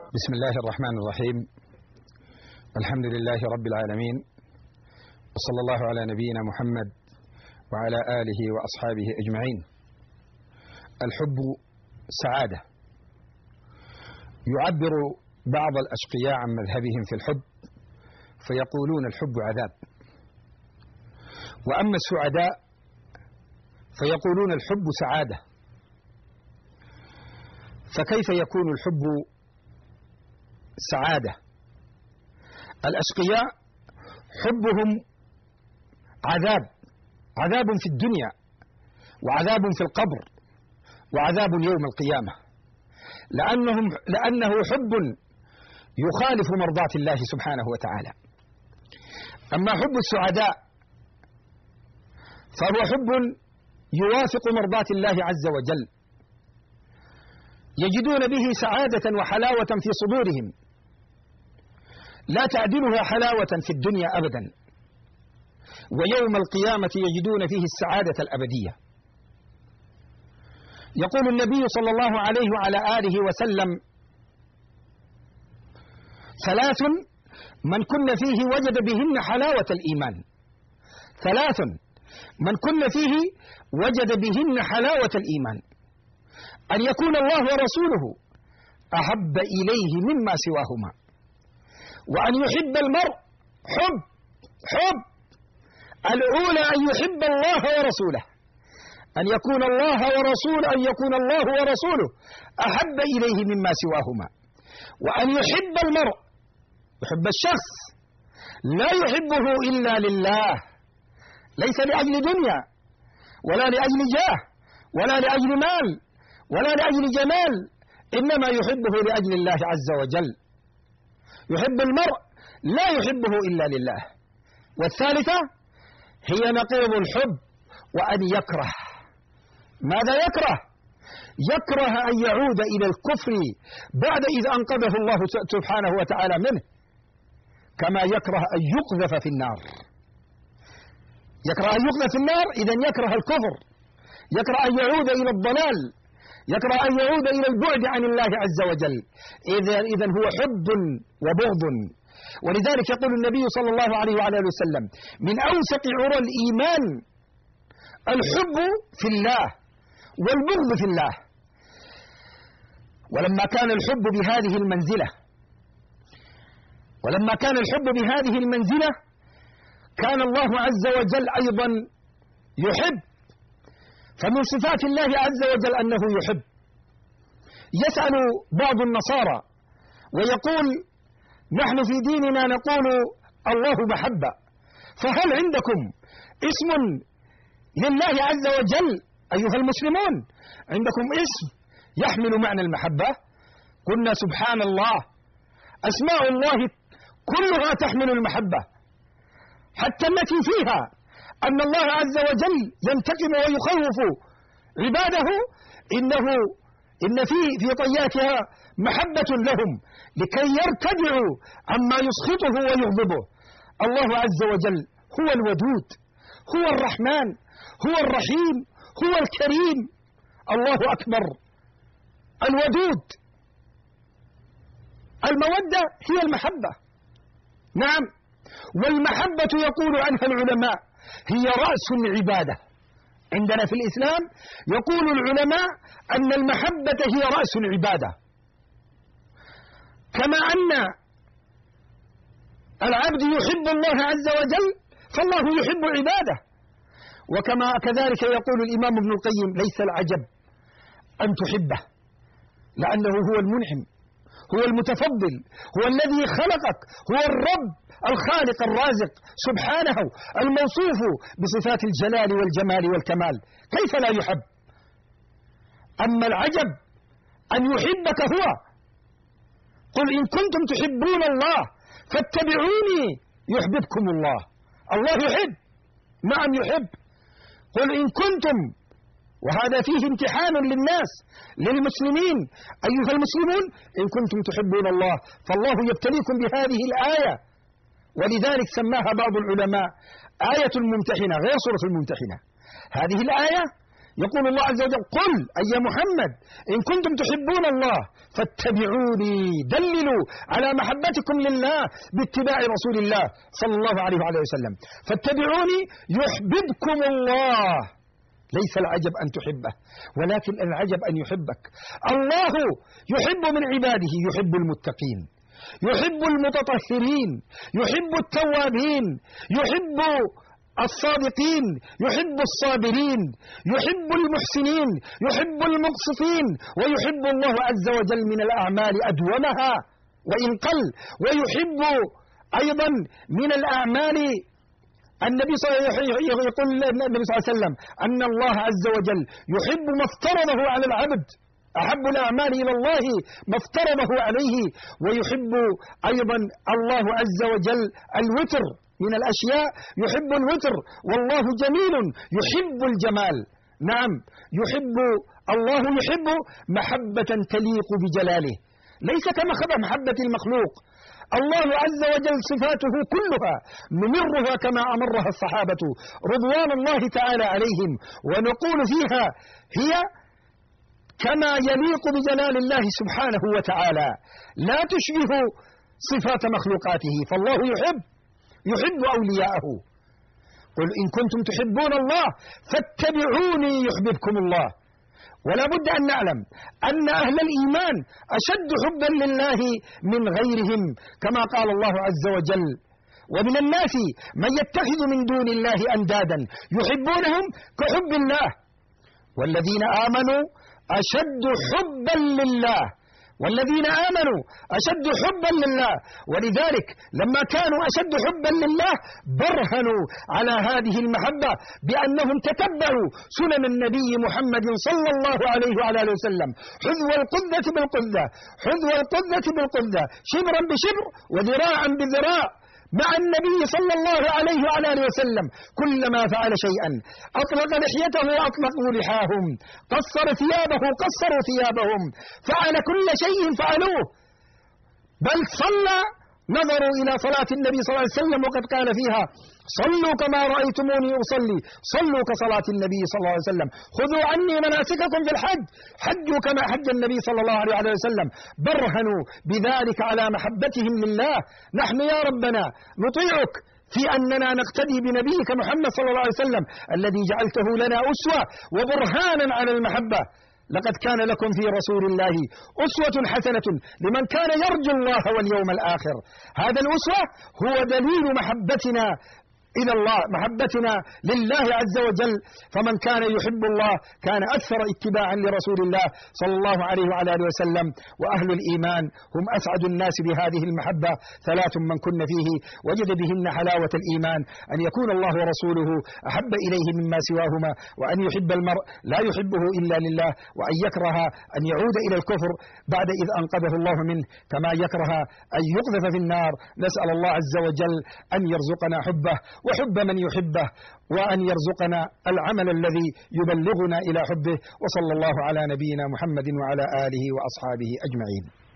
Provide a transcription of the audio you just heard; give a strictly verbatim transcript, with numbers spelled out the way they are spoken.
بسم الله الرحمن الرحيم. الحمد لله رب العالمين، وصلى الله على نبينا محمد وعلى آله وأصحابه أجمعين. الحب سعادة. يعبر بعض الأشقياء عن مذهبهم في الحب فيقولون الحب عذاب، وأما السعداء فيقولون الحب سعادة. فكيف يكون الحب سعادة؟ الأشقياء حبهم عذاب، عذاب في الدنيا وعذاب في القبر وعذاب يوم القيامة، لأنهم لأنه حب يخالف مرضاة الله سبحانه وتعالى. أما حب السعداء فهو حب يوافق مرضاة الله عز وجل، يجدون به سعادة وحلاوة في صدورهم لا تعدلها حلاوة في الدنيا أبدا، ويوم القيامة يجدون فيه السعادة الأبدية. يقول النبي صلى الله عليه وعلى آله وسلم: ثلاث من كن فيه وجد بهن حلاوة الإيمان. ثلاث من كن فيه وجد بهن حلاوة الإيمان: أن يكون الله ورسوله أحب إليه مما سواهما، وأن يحب المرء حب حب الأولى أن يحب الله ورسوله، أن يكون الله ورسوله أن يكون الله ورسوله أحب إليه مما سواهما، وأن يحب المرء، يحب الشخص لا يحبه إلا لله، ليس لأجل دنيا ولا لأجل جاه ولا لأجل مال ولا لأجل جمال، إنما يحبه لأجل الله عز وجل. يحب المرء لا يحبه إلا لله. والثالثة هي نقيض الحب، وأن يكره. ماذا يكره؟ يكره أن يعود إلى الكفر بعد إذ أنقذه الله سبحانه وتعالى منه، كما يكره أن يقذف في النار. يكره أن يقذف في النار، إذن يكره الكفر، يكره أن يعود إلى الضلال، يكره أن يعود إلى البعد عن الله عز وجل. إذن هو حب وبغض. ولذلك يقول النبي صلى الله عليه وعلى آله وسلم: من أوثق عرى الإيمان الحب في الله والبغض في الله. ولما كان الحب بهذه المنزلة ولما كان الحب بهذه المنزلة كان الله عز وجل أيضا يحب. فمن صفات الله عز وجل أنه يحب. يسأل بعض النصارى ويقول: نحن في ديننا نقول الله محبة، فهل عندكم اسم لله عز وجل أيها المسلمون؟ عندكم اسم يحمل معنى المحبة؟ قلنا: سبحان الله، أسماء الله كلها تحمل المحبة، حتى التي فيها أن الله عز وجل ينتقم ويخوف عباده، إنه إن في في طياتها محبة لهم لكي يرتدعوا عما يسخطه ويغضبه. الله عز وجل هو الودود، هو الرحمن، هو الرحيم، هو الكريم. الله أكبر. الودود، المودة هي المحبة. نعم. والمحبة يقول عنها العلماء هي رأس العبادة. عندنا في الإسلام يقول العلماء أن المحبة هي رأس العبادة، كما أن العبد يحب الله عز وجل فالله يحب عباده. وكما كذلك يقول الإمام ابن القيم: ليس العجب أن تحبه، لأنه هو المنعم، هو المتفضل، هو الذي خلقك، هو الرب الخالق الرازق سبحانه الموصوف بصفات الجلال والجمال والكمال، كيف لا يحب؟ أما العجب أن يحبك هو. قل إن كنتم تحبون الله فاتبعوني يحببكم الله. الله يحب، نعم يحب. قل إن كنتم، وهذا فيه امتحان للناس للمسلمين: أيها المسلمون إن كنتم تحبون الله فالله يبتليكم بهذه الآية. ولذلك سماها بعض العلماء آية الممتحنة غير سورة الممتحنة. هذه الآية يقول الله عز وجل: قل أي يا محمد إن كنتم تحبون الله فاتبعوني، دللوا على محبتكم لله باتباع رسول الله صلى الله عليه وعليه وسلم. فاتبعوني يحببكم الله. ليس العجب أن تحبه، ولكن العجب أن يحبك. الله يحب من عباده، يحب المتقين، يحب المتطهرين، يحب التوابين، يحب الصادقين، يحب الصابرين، يحب المحسنين، يحب المقسطين، ويحب الله عز وجل من الأعمال أدومها وإن قل، ويحب أيضا من الأعمال النبي صلى الله عليه وسلم يقول النبي صلى الله عليه وسلم أن الله عز وجل يحب ما افترضه على العبد، أحب الأعمال إلى الله ما افترضه عليه. ويحب أيضا الله عز وجل الوتر من الأشياء، يحب الوتر، والله جميل يحب الجمال. نعم، يحب الله يحب محبة تليق بجلاله، ليس كمحبة المخلوق. الله عز وجل صفاته كلها نمرها كما أمرها الصحابة رضوان الله تعالى عليهم، ونقول فيها هي كما يليق بجلال الله سبحانه وتعالى، لا تشبه صفات مخلوقاته. فالله يحب يحب أولياءه. قل إن كنتم تحبون الله فاتبعوني يحببكم الله. ولا بد أن نعلم أن أهل الإيمان أشد حبا لله من غيرهم، كما قال الله عز وجل: ومن الناس من يتخذ من دون الله أندادا يحبونهم كحب الله والذين آمنوا أشد حبا لله والذين آمنوا أشد حبا لله. ولذلك لما كانوا أشد حبا لله برهنوا على هذه المحبة بأنهم تتبعوا سنن النبي محمد صلى الله عليه وعلى آله وسلم حذو القذة بالقذة، حذو القذة بالقذة، شبرا بشبر وذراعا بذراع مع النبي صلى الله عليه وعلى آله وسلم. كلما فعل شيئا أطلق لحيته أطلقوا لحاهم، قصر ثيابه قصروا ثيابهم، فعل كل شيء فعلوه. بل صلى، نظروا إلى صلاة النبي صلى الله عليه وسلم وقد قال فيها: صلوا كما رأيتموني أصلي، صلوا كصلاة النبي صلى الله عليه وسلم، خذوا عني مناسككم في الحج، حجوا كما حج النبي صلى الله عليه وسلم. برهنوا بذلك على محبتهم لله. نحن يا ربنا نطيعك في أننا نقتدي بنبيك محمد صلى الله عليه وسلم الذي جعلته لنا أسوة وبرهانا على المحبة. لقد كان لكم في رسول الله أسوة حسنة لمن كان يرجو الله واليوم الآخر. هذا الأسوة هو دليل محبتنا إلى الله، محبتنا لله عز وجل. فمن كان يحب الله كان أكثر اتباعا لرسول الله صلى الله عليه وعلى آله وسلم. وأهل الإيمان هم أسعد الناس بهذه المحبة. ثلاث من كن فيه وجد بهن حلاوة الإيمان: أن يكون الله ورسوله أحب إليه مما سواهما، وأن يحب المرء لا يحبه إلا لله، وأن يكره أن يعود إلى الكفر بعد إذ أنقذه الله منه، كما يكره أن يقذف في النار. نسأل الله عز وجل أن يرزقنا حبه وحب من يحبه، وأن يرزقنا العمل الذي يبلغنا إلى حبه. وصلى الله على نبينا محمد وعلى آله وأصحابه أجمعين.